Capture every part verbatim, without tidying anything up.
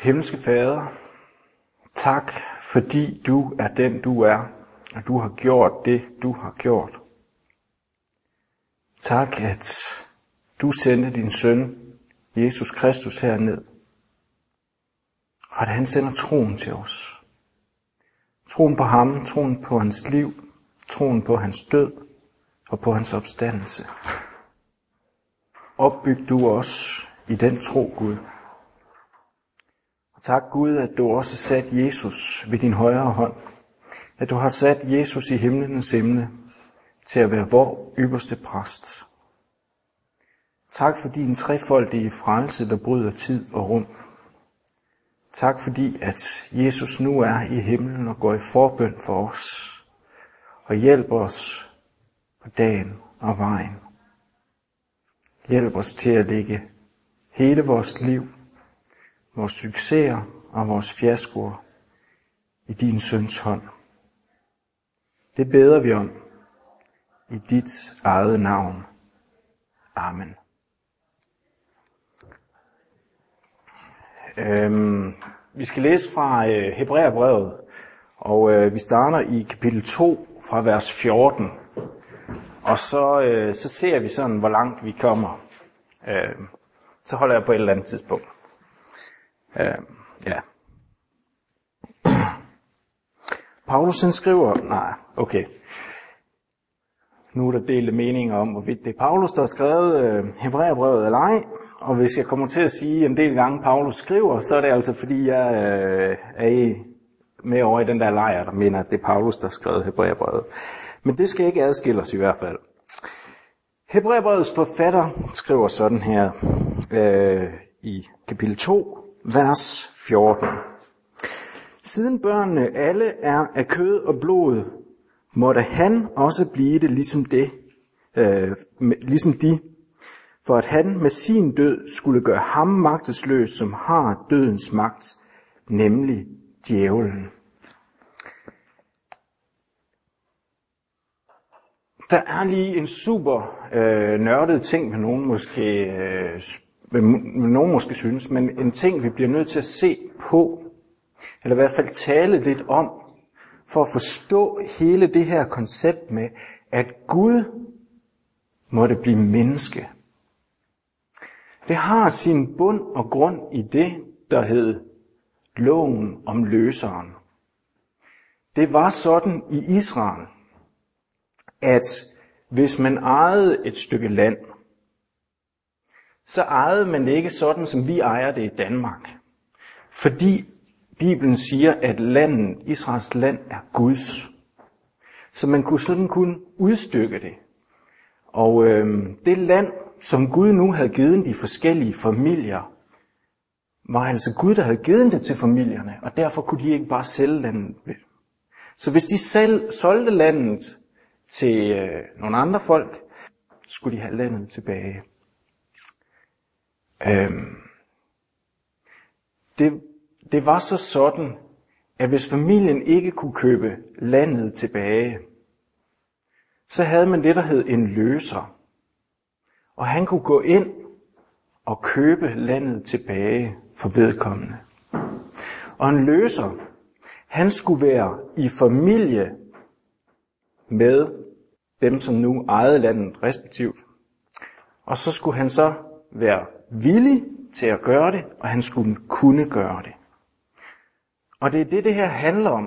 Himmelske Fader, tak fordi du er den du er, og du har gjort det du har gjort. Tak at du sendte din søn, Jesus Kristus, herned, og at han sender troen til os. Troen på ham, troen på hans liv, troen på hans død og på hans opstandelse. Opbyg du os i den tro, Gud. Og tak Gud, at du også sat Jesus ved din højre hånd. At du har sat Jesus i himlenes himmel til at være vor ypperste præst. Tak for din trefoldige frelse, der bryder tid og rum. Tak fordi, at Jesus nu er i himlen og går i forbøn for os og hjælper os på dagen og vejen. Hjælp os til at lægge hele vores liv, vores succeser og vores fiaskoer i din søns hånd. Det beder vi om i dit eget navn. Amen. Øhm, vi skal læse fra øh, Hebræerbrevet, og øh, vi starter i kapitel to fra vers fjorten. Og så, øh, så ser vi sådan, hvor langt vi kommer. Øh, så holder jeg på et eller andet tidspunkt. Øh, ja. Paulus han skriver, nej, okay. Nu er der delte meninger om, hvorvidt det er Paulus, der har skrevet øh, Hebræerbrevet eller ej. Og hvis jeg kommer til at sige en del gange, Paulus skriver, så er det altså fordi, jeg øh, er med over i den der lejr, der mener, at det er Paulus, der har skrevet Hebræerbrevet. Men det skal ikke adskille os i hvert fald. Hebræerbrevets forfatter skriver sådan her øh, i kapitel to, vers fjorten. Siden børnene alle er af kød og blod, måtte han også blive det ligesom det, øh, ligesom de, for at han med sin død skulle gøre ham magtesløs, som har dødens magt, nemlig djævlen. Der er lige en super øh, nørdet ting, med nogen måske, øh, med nogen måske synes, men en ting, vi bliver nødt til at se på, eller i hvert fald tale lidt om, for at forstå hele det her koncept med, at Gud måtte blive menneske. Det har sin bund og grund i det, der hed loven om løseren. Det var sådan i Israel, at hvis man ejede et stykke land, så ejede man det ikke sådan, som vi ejer det i Danmark. Fordi Bibelen siger, at landet, Israels land, er Guds. Så man kunne sådan kun udstykke det. Og øh, det land, som Gud nu havde givet de forskellige familier, var altså Gud, der havde givet det til familierne, og derfor kunne de ikke bare sælge landet. Så hvis de selv solgte landet til øh, nogle andre folk, skulle de have landet tilbage. Øhm, det, det var så sådan, at hvis familien ikke kunne købe landet tilbage, så havde man det, der hed en løser. Og han kunne gå ind og købe landet tilbage for vedkommende. Og en løser, han skulle være i familie med dem, som nu ejede landet respektivt. Og så skulle han så være villig til at gøre det, og han skulle kunne gøre det. Og det er det, det her handler om.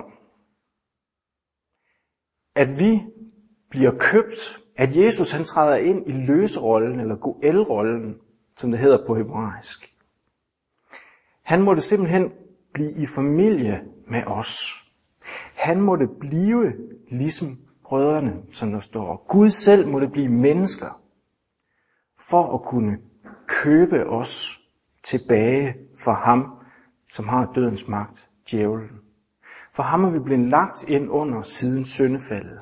At vi bliver købt, at Jesus han træder ind i løserollen, eller Goel-rollen, som det hedder på hebraisk. Han måtte simpelthen blive i familie med os. Han måtte blive ligesom brødrene, som der står. Gud selv måtte blive mennesker, for at kunne købe os tilbage fra ham, som har dødens magt, djævlen. For ham er vi blevet lagt ind under siden syndefaldet.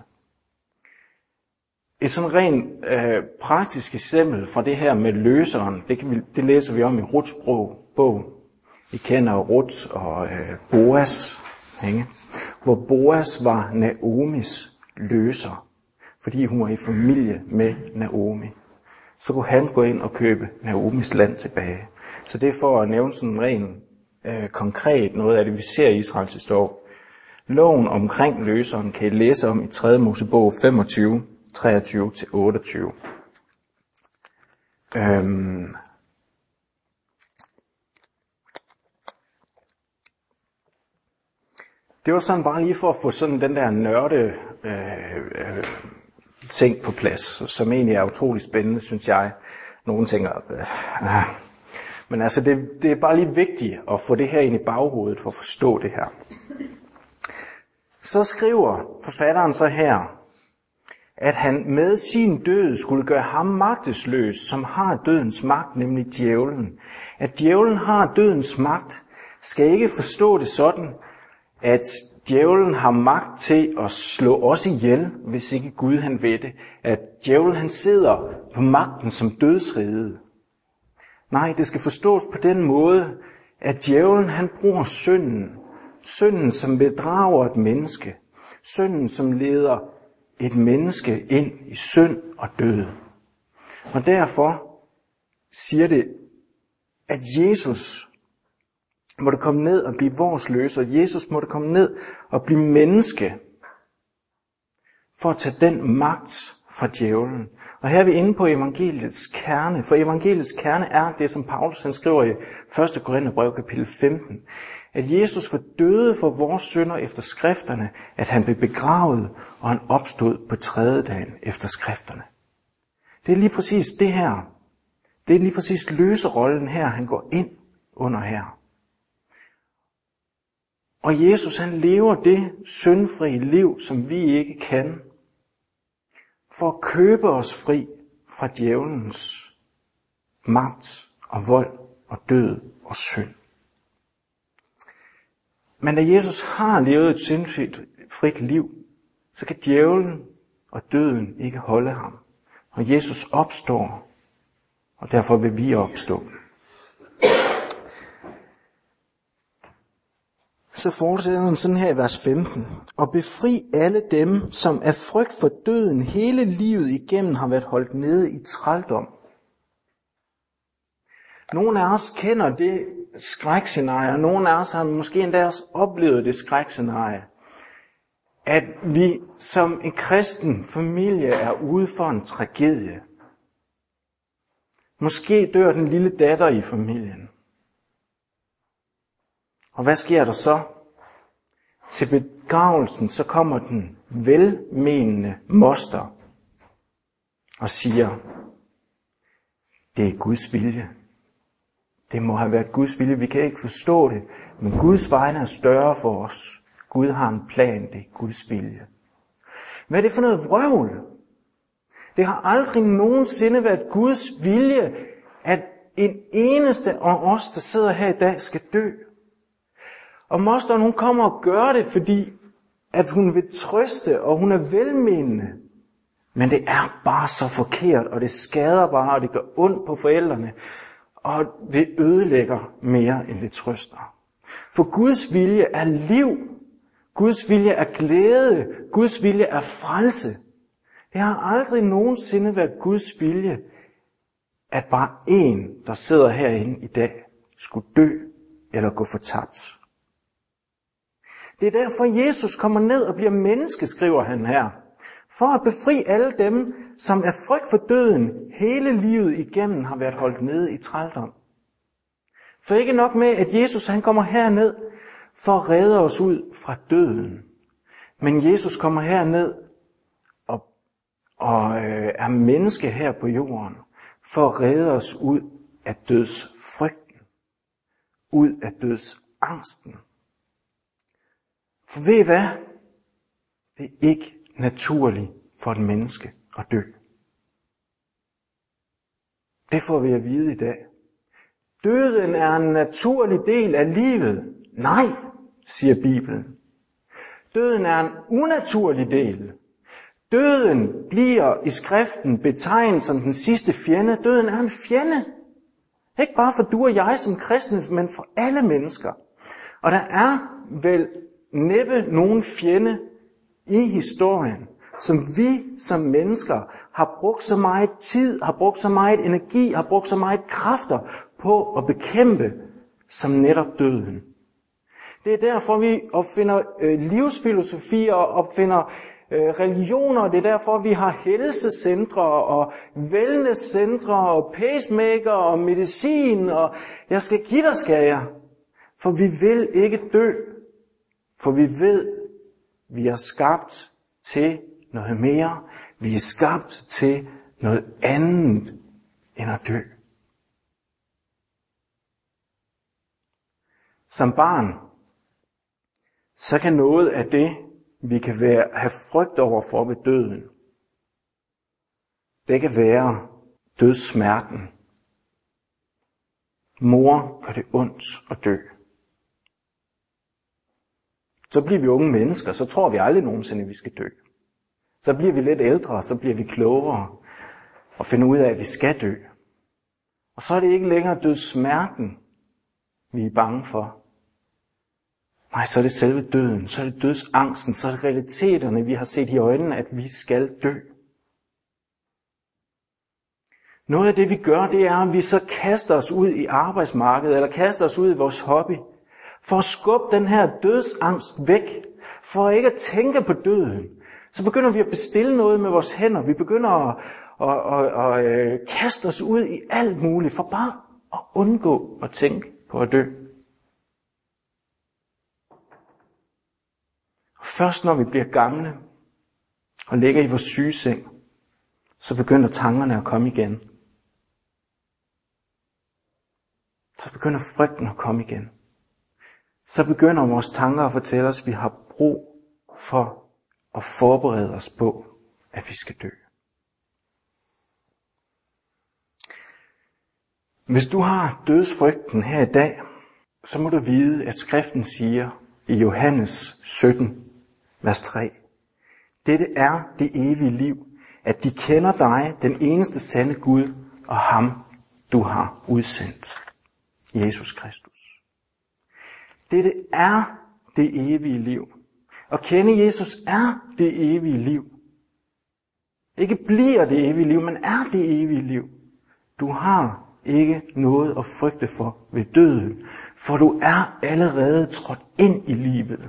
Et sådan rent øh, praktisk eksempel fra det her med løseren, det, kan vi, det læser vi om i Ruths bog. Vi kender Ruth og øh, Boas, ikke? Hvor Boas var Naomis løser, fordi hun var i familie med Naomi. Så kunne han gå ind og købe Naomis land tilbage. Så det er for at nævne sådan en ren øh, konkret noget af det, vi ser i Israels historie. Loven omkring løseren kan I læse om i tredje Mosebog femogtyve, treogtyve til otteogtyve. Øhm. Det var sådan bare lige for at få sådan den der nørde øh, øh, ting på plads, som egentlig er utrolig spændende, synes jeg. Nogle tænker, øh, men altså det, det er bare lige vigtigt at få det her ind i baghovedet for at forstå det her. Så skriver forfatteren så her, at han med sin død skulle gøre ham magtesløs, som har dødens magt, nemlig djævlen. At djævlen har dødens magt, skal ikke forstå det sådan, at djævlen har magt til at slå os ihjel, hvis ikke Gud han ved det. At djævlen han sidder på magten som dødsriget. Nej, det skal forstås på den måde, at djævlen han bruger synden. Synden, som bedrager et menneske. Synden, som leder et menneske ind i synd og død. Og derfor siger det, at Jesus måtte komme ned og blive vores løser. Jesus måtte komme ned og blive menneske for at tage den magt fra djævlen. Og her er vi inde på evangeliets kerne. For evangeliets kerne er det, som Paulus han skriver i første Korintherbrev kapitel femten. At Jesus var døde for vores synder efter skrifterne, at han blev begravet, og han opstod på tredje dagen efter skrifterne. Det er lige præcis det her. Det er lige præcis løserollen her, han går ind under her. Og Jesus han lever det syndfri liv, som vi ikke kan, for at købe os fri fra djævelens magt og vold og død og synd. Men da Jesus har levet et syndfrit frit liv, så kan djævlen og døden ikke holde ham. Og Jesus opstår, og derfor vil vi opstå. Så fortsætter han sådan her i vers femten. Og befri alle dem, som af frygt for døden hele livet igennem har været holdt nede i trældom. Nogle af os kender det skrækscenarie, og nogle af os har måske endda også oplevet det skrækscenarie, at vi som en kristen familie er ude for en tragedie. Måske dør den lille datter i familien. Og hvad sker der så? Til begravelsen så kommer den velmenende moster og siger, det er Guds vilje. Det må have været Guds vilje. Vi kan ikke forstå det, men Guds vegne er større for os. Gud har en plan, det er Guds vilje. Hvad er det for noget vrøvl? Det har aldrig nogensinde været Guds vilje, at en eneste af os, der sidder her i dag, skal dø. Og mosteren, hun kommer og gør det, fordi at hun vil trøste, og hun er velmenende. Men det er bare så forkert, og det skader bare, og det gør ondt på forældrene. Og det ødelægger mere, end det trøster. For Guds vilje er liv. Guds vilje er glæde. Guds vilje er frelse. Det har aldrig nogensinde været Guds vilje, at bare en, der sidder herinde i dag, skulle dø eller gå fortabt. Det er derfor, Jesus kommer ned og bliver menneske, skriver han her. For at befri alle dem, som af frygt for døden hele livet igennem har været holdt nede i trældom. For ikke nok med, at Jesus han kommer herned for at redde os ud fra døden. Men Jesus kommer herned og, og øh, er menneske her på jorden for at redde os ud af dødsfrygten. Ud af dødsangsten. For ved I hvad? Det er ikke naturligt for et menneske at dø. Det får vi at vide i dag. Døden er en naturlig del af livet. Nej, siger Bibelen. Døden er en unaturlig del. Døden bliver i skriften betegnet som den sidste fjende. Døden er en fjende. Ikke bare for du og jeg som kristne, men for alle mennesker. Og der er vel næppe nogen fjende i historien, som vi som mennesker har brugt så meget tid, har brugt så meget energi, har brugt så meget kræfter på at bekæmpe, som netop døden. Det er derfor, vi opfinder øh, livsfilosofier og opfinder øh, religioner. Det er derfor, vi har helsecentre og wellnesscentre og pacemaker og medicin. Og jeg skal give dig, skal jeg. For vi vil ikke dø. For vi ved, vi er skabt til noget mere. Vi er skabt til noget andet end at dø. Som barn, så kan noget af det, vi kan være, have frygt over for ved døden, det kan være dødssmerten. Mor, gør det ondt at dø. Så bliver vi unge mennesker, så tror vi aldrig nogensinde, at vi skal dø. Så bliver vi lidt ældre, så bliver vi klogere og finder ud af, at vi skal dø. Og så er det ikke længere dødssmerten, vi er bange for. Nej, så er det selve døden, så er det dødsangsten, så er det realiteterne, vi har set i øjnene, at vi skal dø. Noget af det, vi gør, det er, at vi så kaster os ud i arbejdsmarkedet, eller kaster os ud i vores hobby, for at skubbe den her dødsangst væk, for ikke at tænke på døden. Så begynder vi at bestille noget med vores hænder, vi begynder at, at, at, at, at kaste os ud i alt muligt, for bare at undgå at tænke på at dø. Og først når vi bliver gamle og ligger i vores sygeseng, så begynder tankerne at komme igen. Så begynder frygten at komme igen. Så begynder vores tanker at fortælle os, at vi har brug for at forberede os på, at vi skal dø. Hvis du har dødsfrygten her i dag, så må du vide, at skriften siger i Johannes sytten, vers tre, dette er det evige liv, at de kender dig, den eneste sande Gud, og ham, du har udsendt, Jesus Kristus. Dette er det evige liv. At kende Jesus er det evige liv. Ikke bliver det evige liv, men er det evige liv. Du har ikke noget at frygte for ved døden, for du er allerede trådt ind i livet.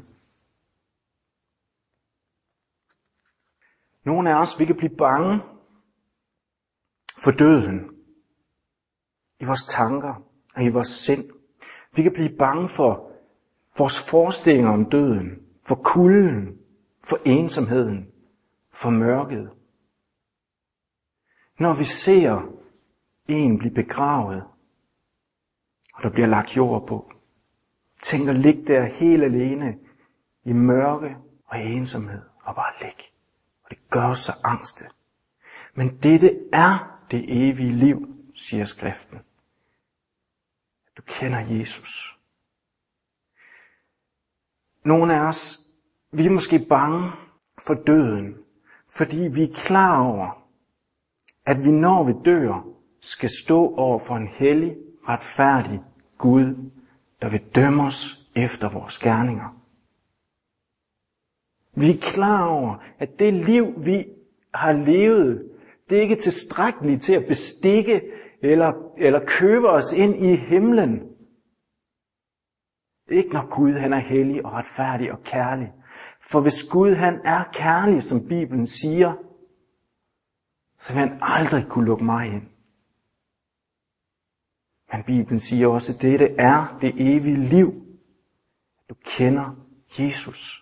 Nogle af os, vi kan blive bange for døden i vores tanker og i vores sind. Vi kan blive bange for vores forestillinger om døden, for kulden, for ensomheden, for mørket. Når vi ser en blive begravet, og der bliver lagt jord på, tænker ligge der helt alene i mørke og ensomhed, og bare ligge. Og det gør os så angste. Men dette er det evige liv, siger skriften. Du kender Jesus. Nogle af os, vi er måske bange for døden, fordi vi er klar over, at vi når vi dør, skal stå over for en hellig, retfærdig Gud, der vil dømme os efter vores gerninger. Vi er klar over, at det liv, vi har levet, det er ikke tilstrækkeligt til at bestikke eller, eller købe os ind i himlen. Ikke når Gud han er hellig og retfærdig og kærlig. For hvis Gud han er kærlig, som Bibelen siger, så vil han aldrig kunne lukke mig ind. Men Bibelen siger også, at dette er det evige liv. Du kender Jesus.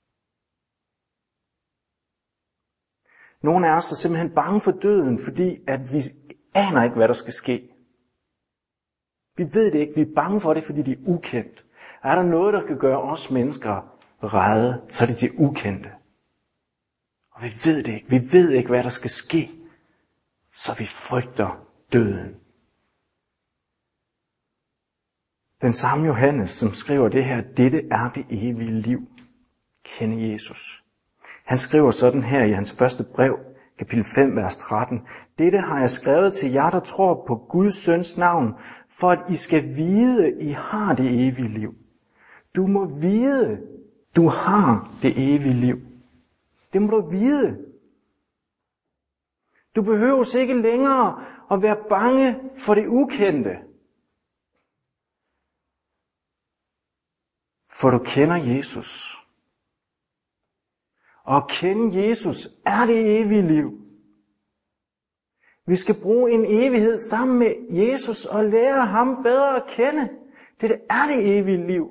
Nogle af os er simpelthen bange for døden, fordi at vi aner ikke, hvad der skal ske. Vi ved det ikke. Vi er bange for det, fordi det er ukendt. Er der noget, der kan gøre os mennesker rædde, så er det det ukendte. Og vi ved det ikke. Vi ved ikke, hvad der skal ske, så vi frygter døden. Den samme Johannes, som skriver det her, dette er det evige liv. Kende Jesus. Han skriver sådan her i hans første brev, kapitel fem, vers tretten. Dette har jeg skrevet til jer, der tror på Guds søns navn, for at I skal vide, I har det evige liv. Du må vide, du har det evige liv. Det må du vide. Du behøver ikke længere at være bange for det ukendte. for du kender Jesus. Og at kende Jesus er det evige liv. Vi skal bruge en evighed sammen med Jesus og lære ham bedre at kende. Det er det evige liv.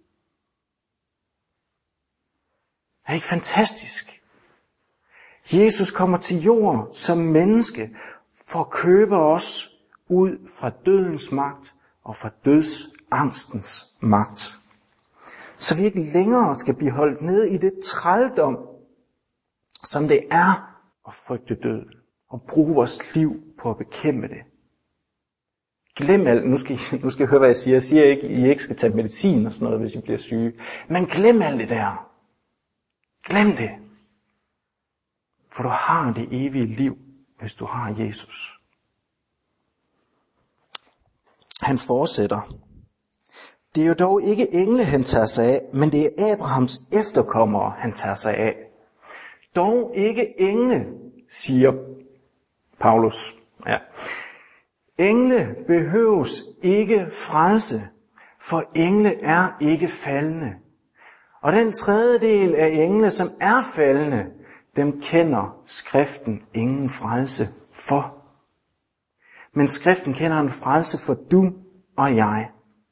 Er det ikke fantastisk? Jesus kommer til jorden som menneske for at købe os ud fra dødens magt og fra dødsangstens magt. Så vi ikke længere skal blive holdt nede i det trældom, som det er at frygte døden og bruge vores liv på at bekæmpe det. Glem alt. Nu skal, I, nu skal I høre, hvad jeg siger. Jeg siger ikke, at I ikke skal tage medicin og sådan noget, hvis I bliver syge. Men glem alt det der. Glem det. For du har det evige liv, hvis du har Jesus. Han fortsætter. Det er jo dog ikke engle, han tager sig af, men det er Abrahams efterkommere, han tager sig af. Dog ikke engle, siger Paulus. Ja. Engle behøves ikke frelse, for engle er ikke faldne. Og den tredjedel af engle, som er faldne, dem kender skriften ingen frelse for. Men skriften kender en frelse for du og jeg.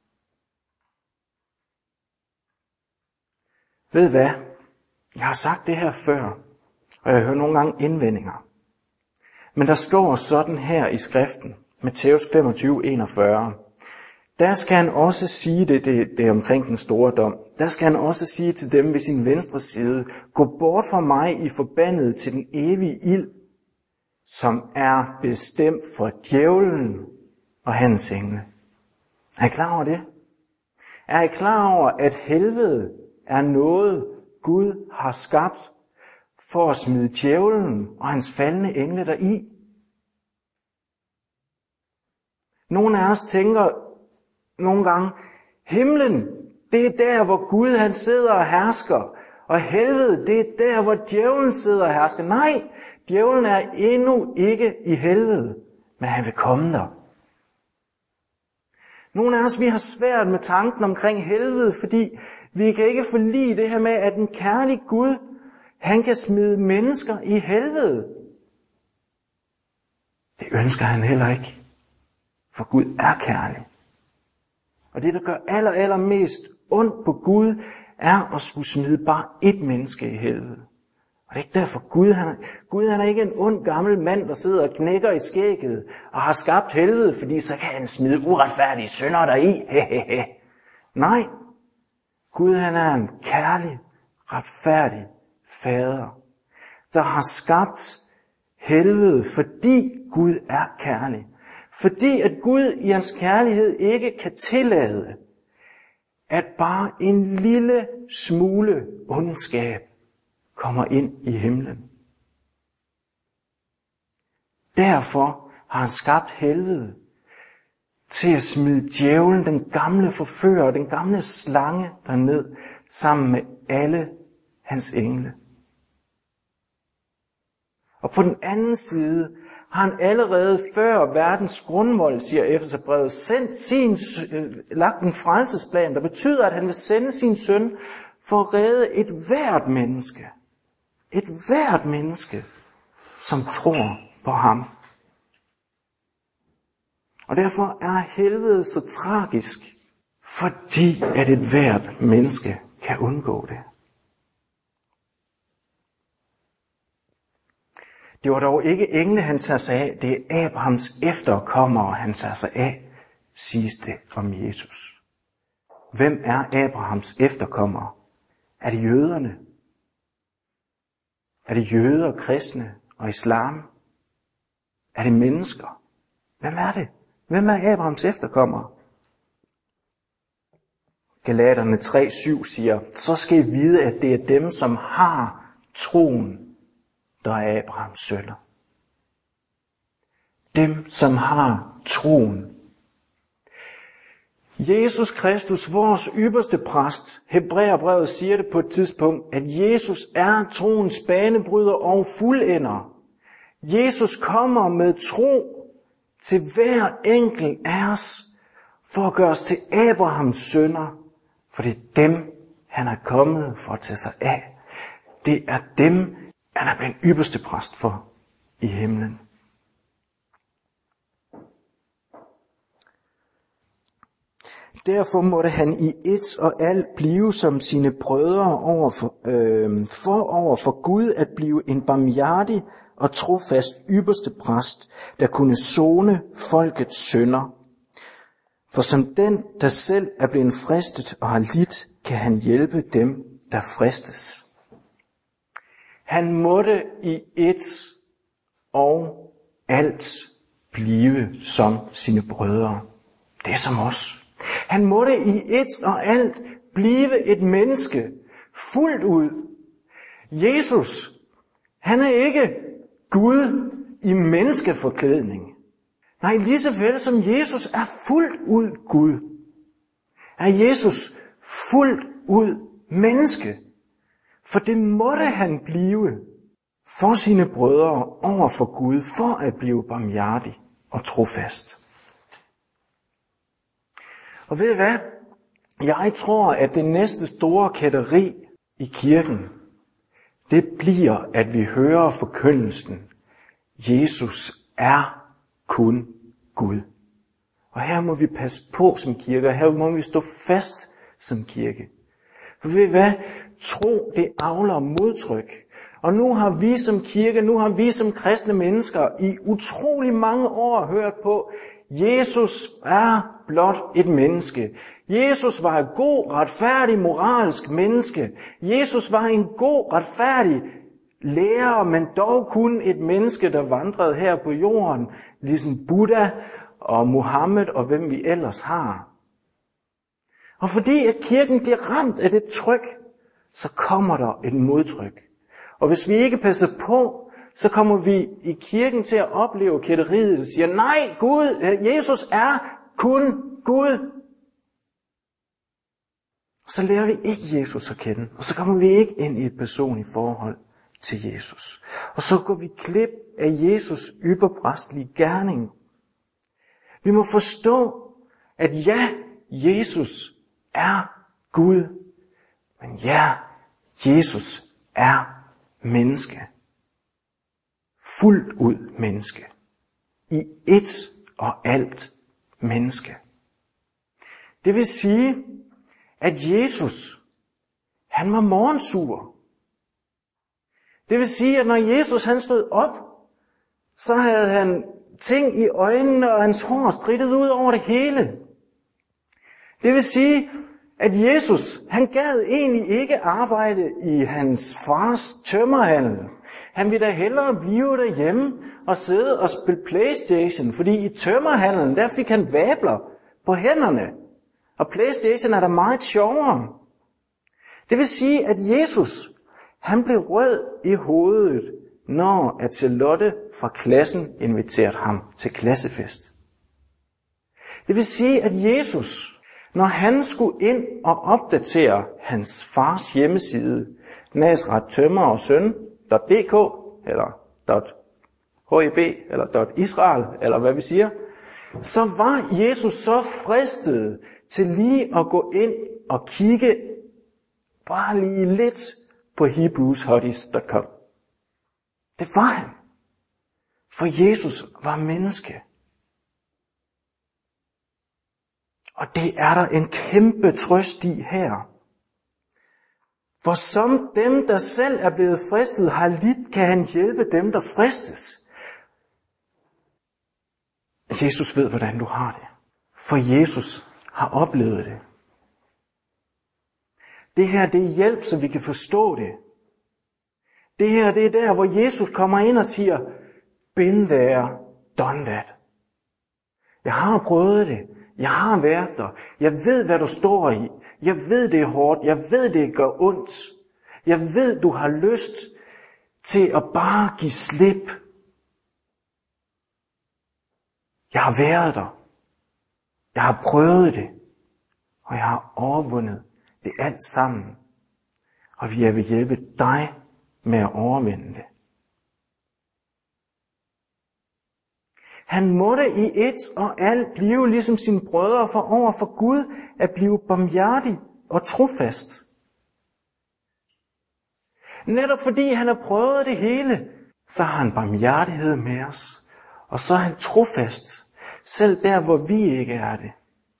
Ved hvad? Jeg har sagt det her før, og jeg hører nogle gange indvendinger. Men der står sådan her i skriften, Matthæus femogtyve enogfyrre. Der skal han også sige, det, det, det er omkring den store dom, der skal han også sige til dem ved sin venstre side, gå bort fra mig, I forbandede, til den evige ild, som er bestemt for djævlen og hans engle. Er I klar over det? Er I klar over, at helvede er noget, Gud har skabt for at smide djævlen og hans faldne engle deri? Nogle af os tænker nogle gange, himlen, det er der, hvor Gud han sidder og hersker, og helvede, det er der, hvor djævlen sidder og hersker. Nej, djævlen er endnu ikke i helvede, men han vil komme der. Nogle af os, vi har svært med tanken omkring helvede, fordi vi kan ikke forlige det her med, at en kærlig Gud, han kan smide mennesker i helvede. Det ønsker han heller ikke, for Gud er kærlig. Og det, der gør aller, aller mest ondt på Gud, er at skulle smide bare ét menneske i helvede. Og det er ikke derfor, Gud han, er, Gud han er ikke en ond gammel mand, der sidder og knækker i skægget og har skabt helvede, fordi så kan han smide uretfærdige synder deri. Hehehe. Nej, Gud han er en kærlig, retfærdig fader, der har skabt helvede, fordi Gud er kærlig. Fordi at Gud i hans kærlighed ikke kan tillade, at bare en lille smule ondskab kommer ind i himlen. Derfor har han skabt helvede til at smide djævlen, den gamle forfører, den gamle slange derned, sammen med alle hans engle. Og på den anden side har han allerede før verdens grundvold, siger Efeserbrevet, sendt sin, øh, lagt en frelsesplan, der betyder, at han vil sende sin søn for at redde et hvert menneske. Et hvert menneske, som tror på ham. Og derfor er helvede så tragisk, fordi at et hvert menneske kan undgå det. Det var dog ikke engle, han tager sig af. Det er Abrahams efterkommere, han tager sig af, siges det om Jesus. Hvem er Abrahams efterkommere? Er det jøderne? Er det jøder, kristne og islam? Er det mennesker? Hvem er det? Hvem er Abrahams efterkommere? Galaterne tre syv siger, så skal I vide, at det er dem, som har troen, der er Abrahams sønner. Dem, som har troen. Jesus Kristus, vores ypperste præst, Hebræerbrevet siger det på et tidspunkt, at Jesus er troens banebryder og fuldender. Jesus kommer med tro til hver enkelt af os, for at gøre os til Abrahams sønner, for det er dem, han er kommet for at tage sig af. Det er dem, han er blevet ypperste præst for i himlen. Derfor måtte han i et og alt blive som sine brødre over for, øh, for over for Gud at blive en barmhjertig og trofast ypperste præst, der kunne sone folkets synder. For som den, der selv er blevet fristet og har lidt, kan han hjælpe dem, der fristes. Han måtte i et og alt blive som sine brødre. Det er som os. Han måtte i et og alt blive et menneske fuldt ud. Jesus, han er ikke Gud i menneskeforklædning. Nej, lige så vel som Jesus er fuldt ud Gud, er Jesus fuldt ud menneske. For det måtte han blive for sine brødre over for Gud, for at blive barmhjertig og trofast. Og ved I hvad? Jeg tror, at det næste store kætteri i kirken, det bliver, at vi hører forkyndelsen. Jesus er kun Gud. Og her må vi passe på som kirke, og her må vi stå fast som kirke. For ved I hvad? Tro, det avler modtryk. Og nu har vi som kirke, nu har vi som kristne mennesker i utrolig mange år hørt på, Jesus er blot et menneske. Jesus var et god, retfærdig, moralsk menneske. Jesus var en god, retfærdig lærer, men dog kun et menneske, der vandrede her på jorden, ligesom Buddha og Mohammed og hvem vi ellers har. Og fordi at kirken bliver ramt af det tryk, så kommer der et modtryk. Og hvis vi ikke passer på, så kommer vi i kirken til at opleve kætteriet, der siger, nej, Gud, Jesus er kun Gud. Så lærer vi ikke Jesus at kende, og så kommer vi ikke ind i et personligt forhold til Jesus. Og så går vi glip af Jesus ypperpræstlige gerning. Vi må forstå, at ja, Jesus er Gud, men ja, Jesus er menneske. Fuldt ud menneske. I et og alt menneske. Det vil sige, at Jesus, han var morgensur. Det vil sige, at når Jesus han stod op, så havde han ting i øjnene, og hans hår strittet ud over det hele. Det vil sige, at Jesus, han gad egentlig ikke arbejde i hans fars tømmerhandel. Han ville da hellere blive derhjemme og sidde og spille PlayStation, fordi i tømmerhandlen, der fik han vabler på hænderne. Og PlayStation er da meget sjovere. Det vil sige, at Jesus, han blev rød i hovedet, når at Charlotte fra klassen inviterede ham til klassefest. Det vil sige, at Jesus, når han skulle ind og opdatere hans fars hjemmeside, Nazareth Tømrer og Søn punktum d k eller .heb eller .israel, eller hvad vi siger, så var Jesus så fristet til lige at gå ind og kigge bare lige lidt på hebrews hotties punktum com. Det var han. For Jesus var menneske. Og det er der en kæmpe trøst i her. For som dem, der selv er blevet fristet, har lidt, kan han hjælpe dem, der fristes. Jesus ved, hvordan du har det. For Jesus har oplevet det. Det her, det er hjælp, så vi kan forstå det. Det her, det er der, hvor Jesus kommer ind og siger, been there, done that. Jeg har prøvet det. Jeg har været der. Jeg ved, hvad du står i. Jeg ved, det er hårdt. Jeg ved, det gør ondt. Jeg ved, du har lyst til at bare give slip. Jeg har været der. Jeg har prøvet det. Og jeg har overvundet det alt sammen. Og jeg vil hjælpe dig med at overvinde det. Han måtte i et og alt blive ligesom sine brødre for over for Gud at blive barmhjertig og trofast. Netop fordi han har prøvet det hele, så har han barmhjertighed med os. Og så er han trofast, selv der hvor vi ikke er det.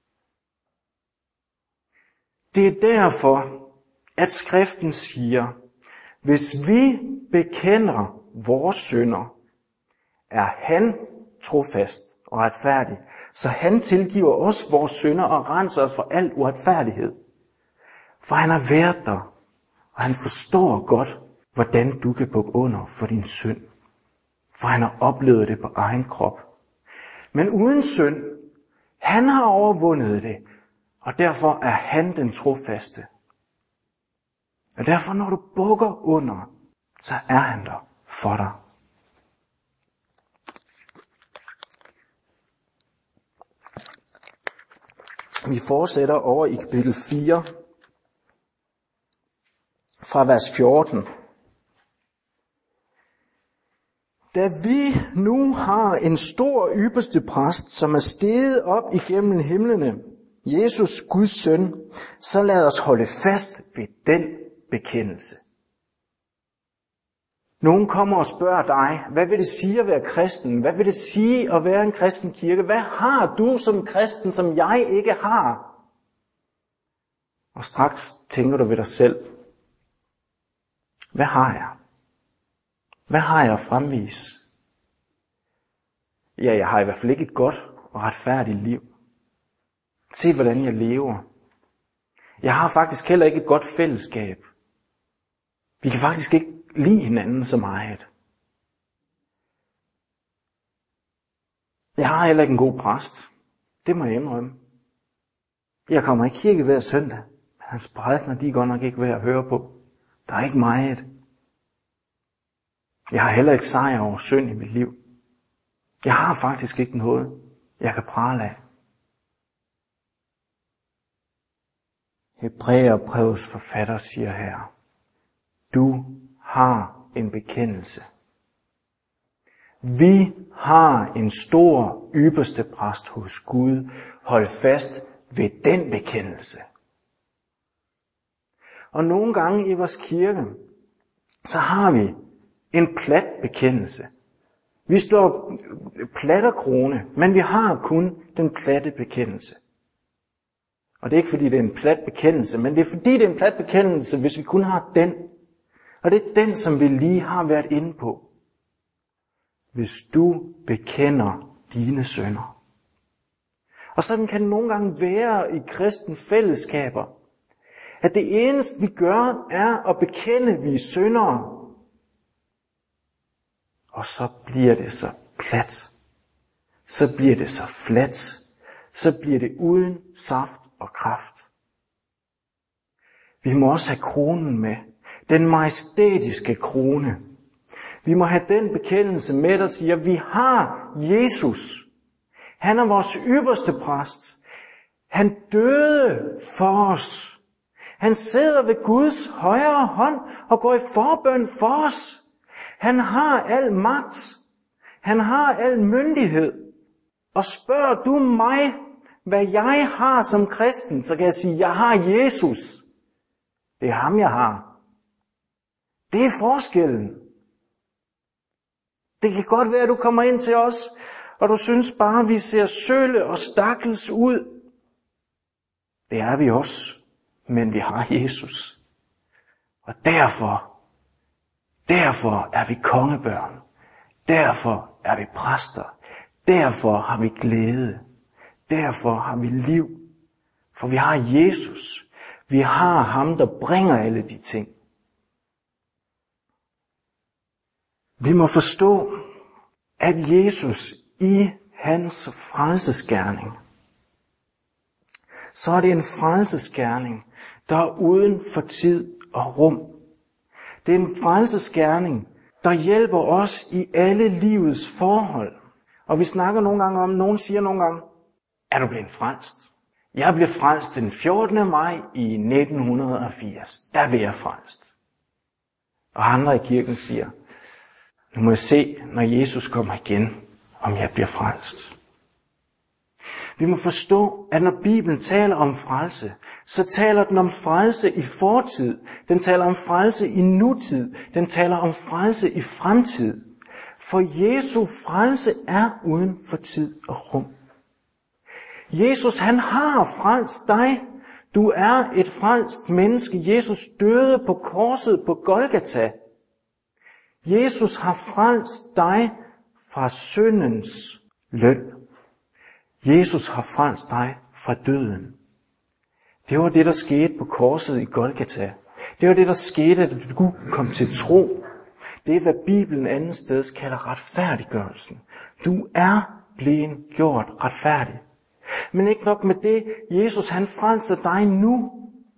Det er derfor, at skriften siger, hvis vi bekender vores synder, er han trofast og retfærdig, så han tilgiver os vores synder og renser os for al uretfærdighed. For han har været der, og han forstår godt, hvordan du kan bukke under for din synd. For han har oplevet det på egen krop. Men uden synd, han har overvundet det, og derfor er han den trofaste. Og derfor når du bukker under, så er han der for dig. Vi fortsætter over i kapitel fire, fra vers fjorten. Da vi nu har en stor ypperste præst, som er steget op igennem himlene, Jesus, Guds søn, så lad os holde fast ved den bekendelse. Nogen kommer og spørger dig, hvad vil det sige at være kristen? Hvad vil det sige at være en kristen kirke? Hvad har du som kristen, som jeg ikke har? Og straks tænker du ved dig selv, hvad har jeg? Hvad har jeg at fremvise? Ja, jeg har i hvert fald ikke et godt og retfærdigt liv. Se, hvordan jeg lever. Jeg har faktisk heller ikke et godt fællesskab. Vi kan faktisk ikke lide hinanden så meget. Jeg har heller ikke en god præst. Det må jeg indrømme. Jeg kommer i kirke hver søndag, men hans prædikener, de er godt nok ikke værd at høre på. Der er ikke meget. Jeg har heller ikke sejr over synd i mit liv. Jeg har faktisk ikke noget, jeg kan prale af. Hebræerbrevets forfatter siger her, du har en bekendelse. Vi har en stor ypperste præst hos Gud. Hold fast ved den bekendelse. Og nogle gange i vores kirke, så har vi en plat bekendelse. Vi står plat og krone, men vi har kun den platte bekendelse. Og det er ikke fordi det er en plat bekendelse, men det er fordi det er en plat bekendelse, hvis vi kun har den. Og det er den, som vi lige har været inde på. Hvis du bekender dine synder. Og sådan kan det nogle gange være i kristne fællesskaber, at det eneste vi gør, er at bekende, at vi er syndere. Og så bliver det så plat. Så bliver det så fladt. Så bliver det uden saft og kraft. Vi må også have kronen med. Den majestætiske krone. Vi må have den bekendelse med, der siger, at vi har Jesus. Han er vores ypperste præst. Han døde for os. Han sidder ved Guds højre hånd og går i forbøn for os. Han har al magt. Han har al myndighed. Og spørger du mig, hvad jeg har som kristen, så kan jeg sige, at jeg har Jesus. Det er ham, jeg har. Det er forskellen. Det kan godt være, at du kommer ind til os, og du synes bare, at vi ser sølle og stakkels ud. Det er vi også, men vi har Jesus. Og derfor, derfor er vi kongebørn. Derfor er vi præster. Derfor har vi glæde. Derfor har vi liv. For vi har Jesus. Vi har ham, der bringer alle de ting. Vi må forstå, at Jesus i hans frelsesgerning, så er det en frelsesgerning, der er uden for tid og rum. Det er en frelsesgerning, der hjælper os i alle livets forhold. Og vi snakker nogle gange om, nogen siger nogle gange, er du blevet frelst? Jeg blev frelst den fjortende maj i nitten firs. Der blev jeg frelst. Og andre i kirken siger, nu må jeg se, når Jesus kommer igen, om jeg bliver frelst. Vi må forstå, at når Bibelen taler om frelse, så taler den om frelse i fortid, den taler om frelse i nutid, den taler om frelse i fremtid. For Jesu frelse er uden for tid og rum. Jesus, han har frelst dig. Du er et frelst menneske. Jesus døde på korset på Golgata. Jesus har frelst dig fra syndens løn. Jesus har frelst dig fra døden. Det var det, der skete på korset i Golgata. Det var det, der skete, at du kom til tro. Det er, hvad Bibelen anden sted kalder retfærdiggørelsen. Du er blevet gjort retfærdig. Men ikke nok med det. Jesus, han frelser dig nu.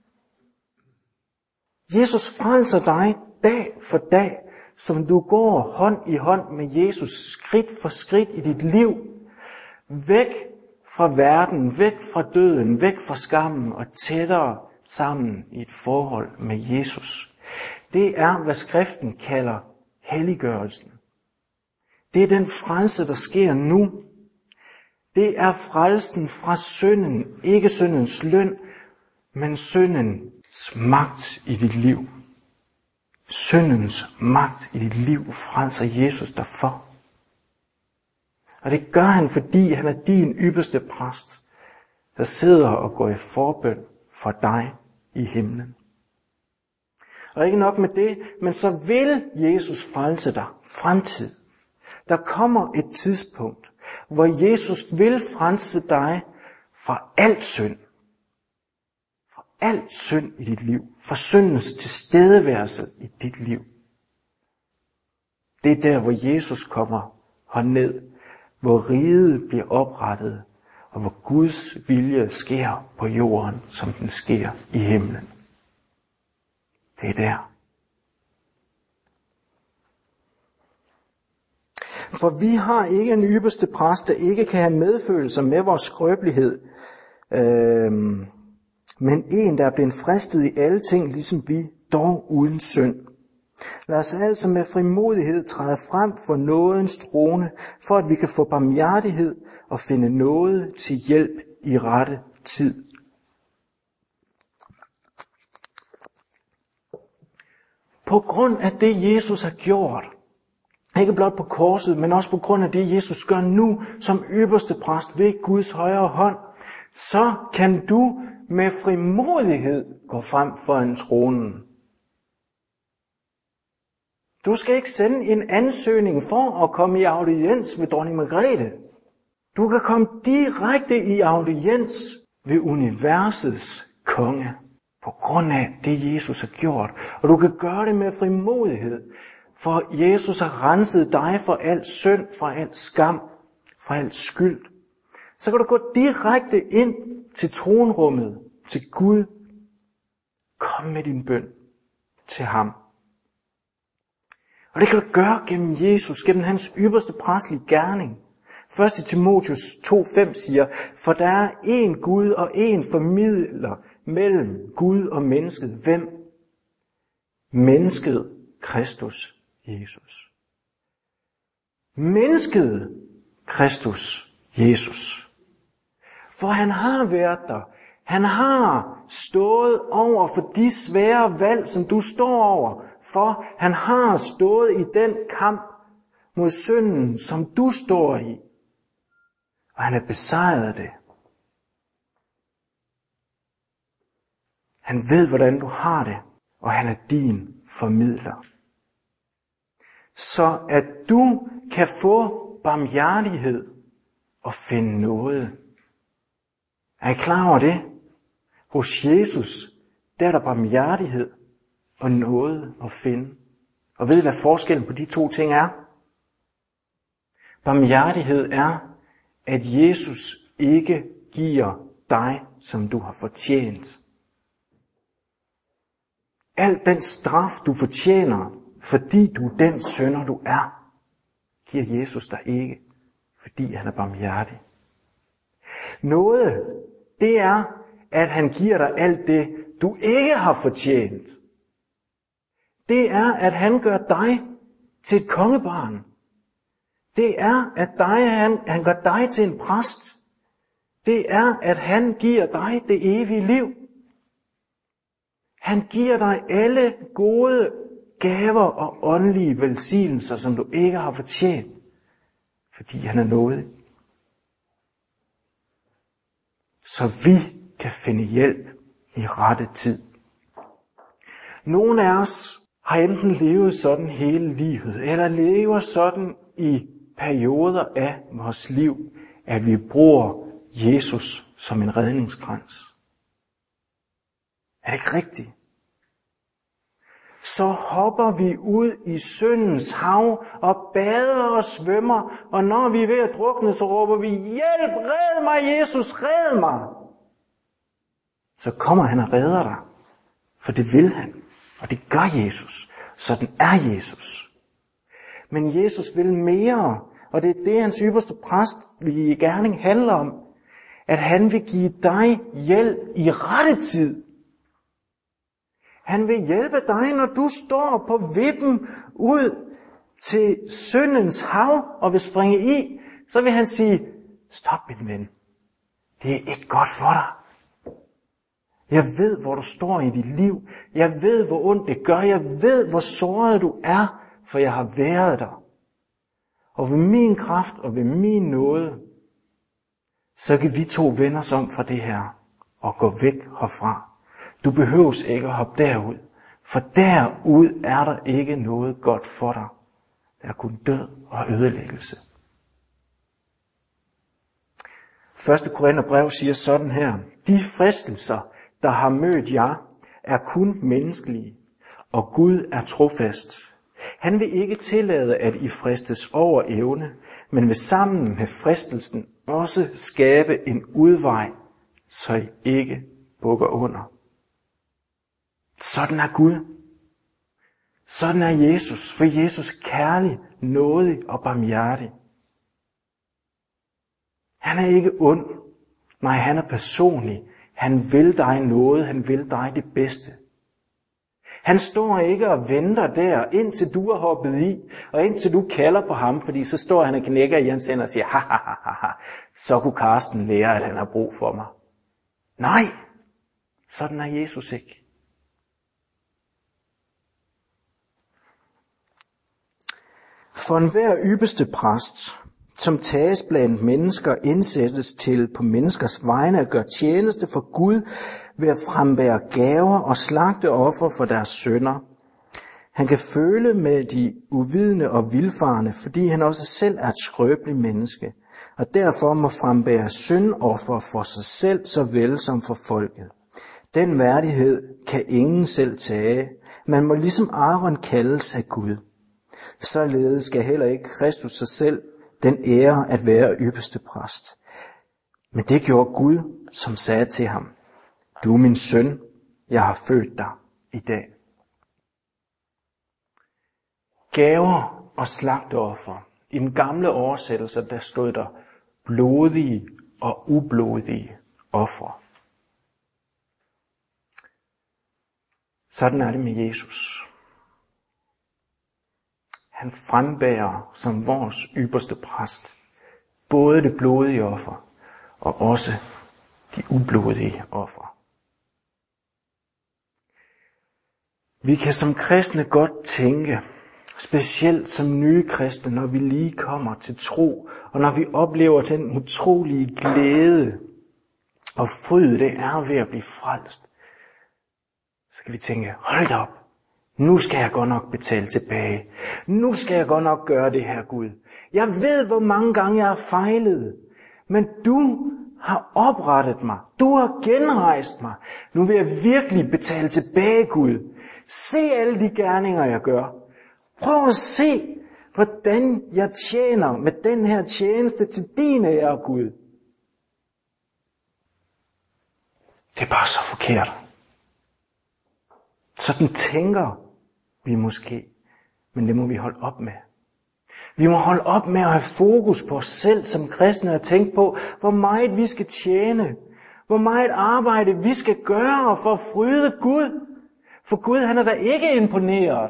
Jesus frelser dig dag for dag, som du går hånd i hånd med Jesus, skridt for skridt i dit liv. Væk fra verden, væk fra døden, væk fra skammen og tættere sammen i et forhold med Jesus. Det er, hvad skriften kalder helliggørelsen. Det er den frelse, der sker nu. Det er frelsen fra synden, ikke syndens løn, men syndens magt i dit liv. Syndens magt i dit liv frelser Jesus dig for. Og det gør han, fordi han er din ypperste præst, der sidder og går i forbøn for dig i himlen. Og ikke nok med det, men så vil Jesus frelse dig fremtid. Der kommer et tidspunkt, hvor Jesus vil frelse dig fra alt synd. Fra alt synd i dit liv. Fra syndens tilstedeværelse i dit liv. Det er der, hvor Jesus kommer herned, hvor riget bliver oprettet, og hvor Guds vilje sker på jorden, som den sker i himlen. Det er der. For vi har ikke en ypperste præst, der ikke kan have medfølelser med vores skrøbelighed, øh, men en, der er blevet fristet i alle ting, ligesom vi, dog uden synd. Lad os altså med frimodighed træde frem for nådens trone, for at vi kan få barmhjertighed og finde nåde til hjælp i rette tid. På grund af det, Jesus har gjort, ikke blot på korset, men også på grund af det, Jesus gør nu som ypperste præst ved Guds højre hånd, så kan du med frimodighed gå frem for en tronen. Du skal ikke sende en ansøgning for at komme i audiens ved dronning Margrethe. Du kan komme direkte i audiens ved universets konge, på grund af det, Jesus har gjort. Og du kan gøre det med frimodighed, for Jesus har renset dig for al synd, for al skam, for al skyld. Så kan du gå direkte ind til tronrummet, til Gud. Kom med din bøn til ham. Og det kan du gøre gennem Jesus, gennem hans ypperste præstelige gerning. første Timotheus to fem siger, for der er én Gud og én formidler mellem Gud og mennesket. Hvem? Mennesket Kristus Jesus. Mennesket Kristus Jesus. For han har været der. Han har stået over for de svære valg, som du står over. For han har stået i den kamp mod synden, som du står i. Og han har besejret det. Han ved, hvordan du har det, og han er din formidler. Så at du kan få barmhjertighed og finde noget. Er I klar over det? Hos Jesus, der er der barmhjertighed og noget at finde. Og ved I, hvad forskellen på de to ting er? Barmhjertighed er, at Jesus ikke giver dig, som du har fortjent. Al den straf, du fortjener, fordi du er den synder, du er, giver Jesus dig ikke, fordi han er barmhjertig. Noget, det er, at han giver dig alt det, du ikke har fortjent. Det er, at han gør dig til et kongebarn. Det er, at dig, han, han gør dig til en præst. det er, at han giver dig det evige liv. Han giver dig alle gode gaver og åndelige velsignelser, som du ikke har fortjent, fordi han er nådig. Så vi kan finde hjælp i rette tid. Nogle af os har enten levet sådan hele livet, eller lever sådan i perioder af vores liv, at vi bruger Jesus som en redningskrans. Er det ikke rigtigt? Så hopper vi ud i syndens hav og bader og svømmer, og når vi er ved at drukne, så råber vi, hjælp, red mig, Jesus, red mig. Så kommer han og redder dig, for det vil han, og det gør Jesus. Sådan er Jesus. Men Jesus vil mere, og det er det, hans ypperste præstlige gerning handler om, at han vil give dig hjælp i rette tid. Han vil hjælpe dig, når du står på vippen ud til syndens hav og vil springe i, så vil han sige, stop min ven, det er ikke godt for dig. Jeg ved, hvor du står i dit liv. Jeg ved, hvor ondt det gør. Jeg ved, hvor såret du er, for jeg har været der. Og ved min kraft og ved min nåde, så kan vi to vende os om fra det her og gå væk herfra. Du behøves ikke at hoppe derud, for derud er der ikke noget godt for dig. Der er kun død og ødelæggelse. Første Korintherbrev siger sådan her: de fristelser, der har mødt jer, er kun menneskelige, og Gud er trofast. Han vil ikke tillade, at I fristes over evne, men vil sammen med fristelsen også skabe en udvej, så I ikke bukker under. Sådan er Gud. Sådan er Jesus, for Jesus er kærlig, nådig og barmhjertig. Han er ikke ond. Nej, han er personlig. Han vil dig noget. Han vil dig det bedste. Han står ikke og venter der, indtil du er hoppet i, og indtil du kalder på ham, fordi så står han og knækker i hans hænder og siger, ha, ha, ha, ha, så kunne Karsten lære, at han har brug for mig. Nej, sådan er Jesus ikke. For enhver ypperste præst, som tages blandt mennesker, indsættes til på menneskers vegne at gøre tjeneste for Gud ved at frembære gaver og slagte offer for deres synder. Han kan føle med de uvidende og vildfarne, fordi han også selv er et skrøbeligt menneske, og derfor må frembære syndoffer for sig selv såvel som for folket. Den værdighed kan ingen selv tage. Man må ligesom Aaron kaldes af Gud. Således skal heller ikke Kristus sig selv den ære at være ypperste præst. Men det gjorde Gud, som sagde til ham, du er min søn, jeg har født dig i dag. Gaver og slagteoffer. I den gamle oversættelse, der stod der blodige og ublodige offer. Sådan er det med Jesus. Han frembærer som vores ypperste præst både det blodige offer og også de ublodige offer. Vi kan som kristne godt tænke, specielt som nye kristne, når vi lige kommer til tro, og når vi oplever den utrolige glæde og fryd, det er ved at blive frelst, så kan vi tænke, hold da op, nu skal jeg godt nok betale tilbage. Nu skal jeg godt nok gøre det her, Gud. Jeg ved, hvor mange gange jeg har fejlet, men du har oprettet mig. Du har genrejst mig. Nu vil jeg virkelig betale tilbage, Gud. Se alle de gerninger, jeg gør. Prøv at se, hvordan jeg tjener med den her tjeneste til din ære, Gud. Det er bare så forkert. Sådan tænker vi måske, men det må vi holde op med. Vi må holde op med at have fokus på os selv som kristne og tænke på, hvor meget vi skal tjene, hvor meget arbejde vi skal gøre for at fryde Gud. For Gud, han er da ikke imponeret.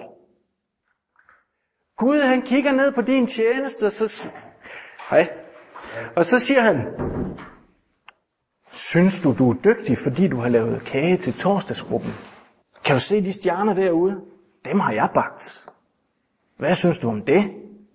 Gud, han kigger ned på din tjeneste, og så, hej. Og så siger han, Synes du, du er dygtig, fordi du har lavet kage til torsdagsgruppen? Kan du se de stjerner derude? Dem har jeg bagt. Hvad synes du om det?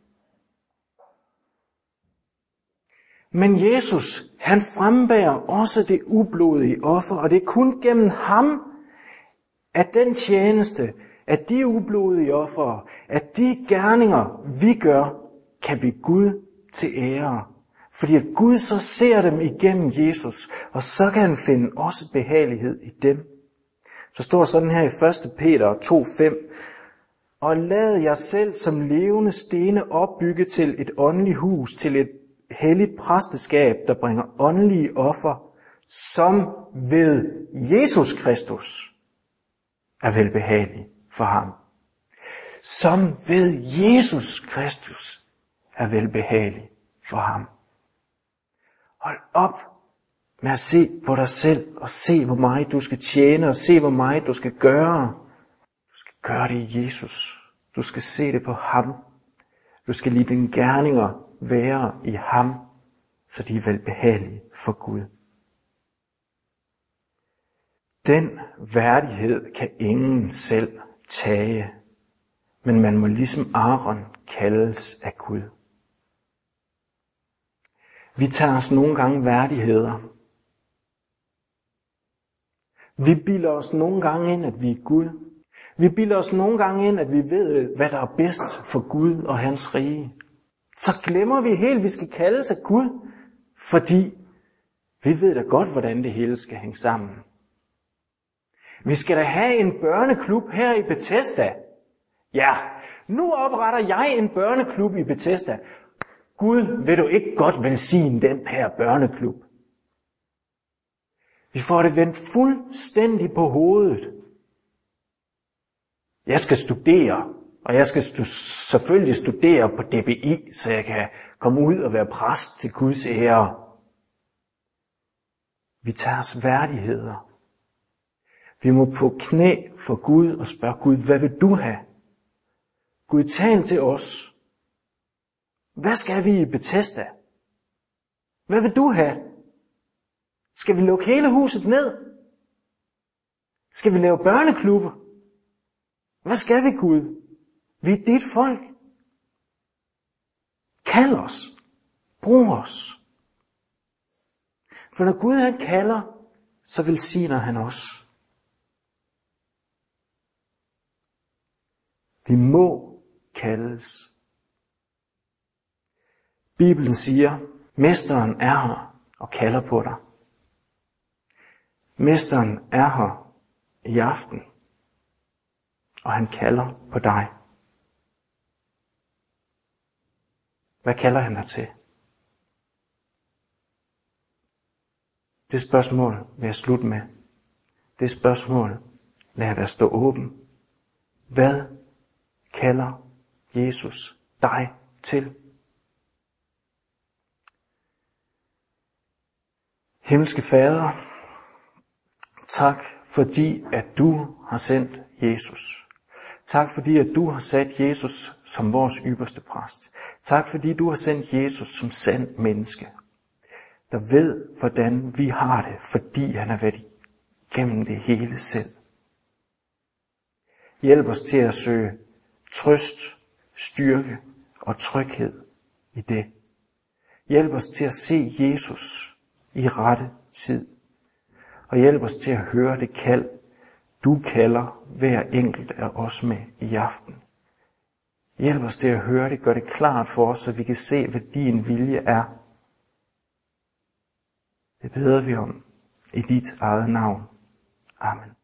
Men Jesus, han frembærer også det ublodige offer, og det er kun gennem ham, at den tjeneste, at de ublodige offer, at de gerninger, vi gør, kan blive Gud til ære. Fordi at Gud så ser dem igennem Jesus, og så kan han finde også behagelighed i dem. Så står sådan her i første Peter to fem. Og lad jer selv som levende stene opbygge til et åndeligt hus, til et helligt præsteskab, der bringer åndelige offer, som ved Jesus Kristus er velbehagelig for ham. Som ved Jesus Kristus er velbehagelig for ham. Hold op med at se på dig selv, og se hvor meget du skal tjene, og se hvor meget du skal gøre. Du skal gøre det i Jesus. Du skal se det på ham. Du skal lide dine gerninger være i ham, så de er velbehagelige for Gud. Den værdighed kan ingen selv tage, men man må ligesom Aaron kaldes af Gud. Vi tager os nogle gange værdigheder. Vi bilder os nogle gange ind, at vi er Gud. Vi bilder os nogle gange ind, at vi ved, hvad der er bedst for Gud og hans rige. Så glemmer vi helt, at vi skal kaldes af Gud, fordi vi ved da godt, hvordan det hele skal hænge sammen. Vi skal da have en børneklub her i Bethesda. Ja, nu opretter jeg en børneklub i Bethesda. Gud, vil du ikke godt velsigne den her børneklub? Vi får det vendt fuldstændig på hovedet. Jeg skal studere, og jeg skal stu- selvfølgelig studere på D B I, så jeg kan komme ud og være præst til Guds ære. Vi tager os værdigheder. Vi må på knæ for Gud og spørge Gud, hvad vil du have? Gud, tal til os. Hvad skal vi i Bethesda? Hvad vil du have? Skal vi lukke hele huset ned? Skal vi lave børneklubber? Hvad skal vi, Gud? Vi er dit folk. Kald os. Brug os. For når Gud han kalder, så velsigner han os. Vi må kaldes. Bibelen siger, Mesteren er her og kalder på dig. Mesteren er her i aften, og han kalder på dig. Hvad kalder han dig til? Det spørgsmål vil jeg slutte med. Det spørgsmål lader jeg stå åben. Hvad kalder Jesus dig til? Himmelske Fader, tak fordi at du har sendt Jesus. Tak fordi at du har sat Jesus som vores ypperste præst. Tak fordi du har sendt Jesus som sandt menneske, der ved hvordan vi har det, fordi han har været igennem det hele selv. Hjælp os til at søge trøst, styrke og tryghed i det. Hjælp os til at se Jesus i rette tid. Og hjælp os til at høre det kald, du kalder hver enkelt af os med i aften. Hjælp os til at høre det, gør det klart for os, så vi kan se, hvad din vilje er. Det beder vi om i dit eget navn. Amen.